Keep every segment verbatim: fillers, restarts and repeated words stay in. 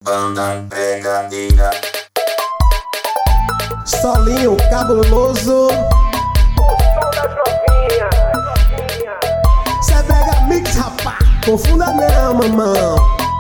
Banda Pegadinha. Solinho cabuloso. O som das novinhas. Cê pega mix, rapá. Confunda não, mamão.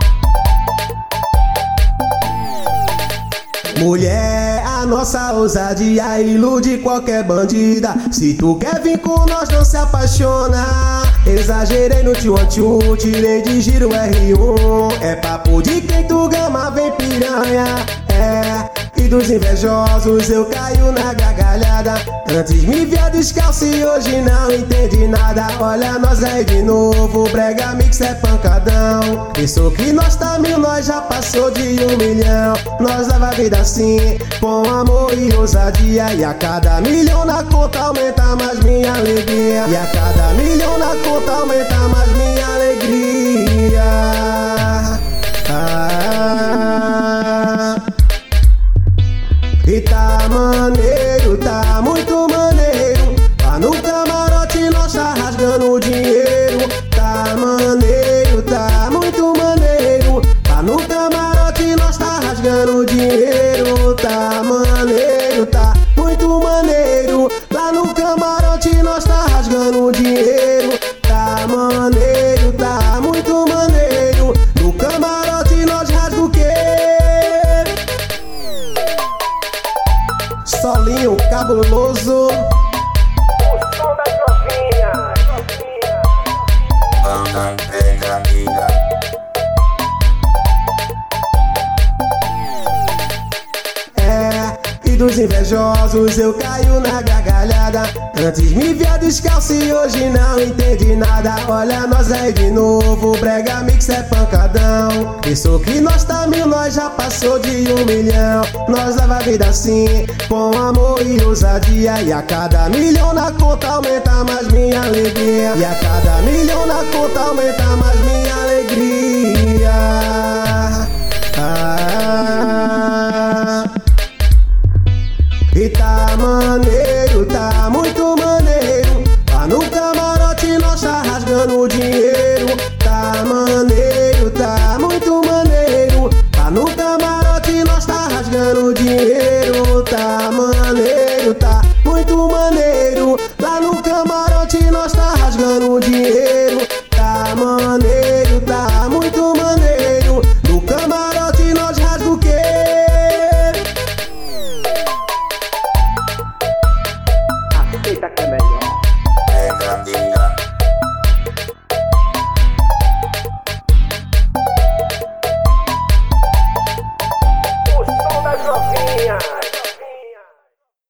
Mulher, a nossa ousadia ilude qualquer bandida. Se tu quer vir com nós, não se apaixona. Exagerei no tio tio, tirei de giro R um. É papo de quem tu gama, vem piranha. É, e dos invejosos eu caio na gargalhada. Antes me via descalço e hoje não entendi nada. Olha nós aí de novo, brega mix é pancadão. Pensou que nós tá mil, nós já passou de um milhão. Nós leva a vida assim, com amor e ousadia. E a cada milhão na conta aumenta mais minha alegria. E a cada milhão na conta aumenta mais minha alegria. Ah, e tá maneiro, tá muito maneiro. Lá no camarote nós tá rasgando o dinheiro. Tá maneiro, tá muito maneiro. Lá no camarote nós tá rasgando o dinheiro. Tá maneiro, tá muito maneiro. Lá no camarote nós tá rasgando o dinheiro. Tá maneiro, tá muito maneiro. No camarote nós rasga o quê? Solinho cabuloso. O som das novinhas. Banda Pegadinha. É, e dos invejosos eu caio na gargalhada. Antes me via descalço e hoje não entendi nada. Olha nós aí de novo, brega mix é pancadão. Pensou que nós tá mil, nós já passou de um milhão. Nós leva a vida assim, com amor e ousadia. E a cada milhão na conta aumenta mais minha alegria. E a cada milhão na conta aumenta mais minha alegria.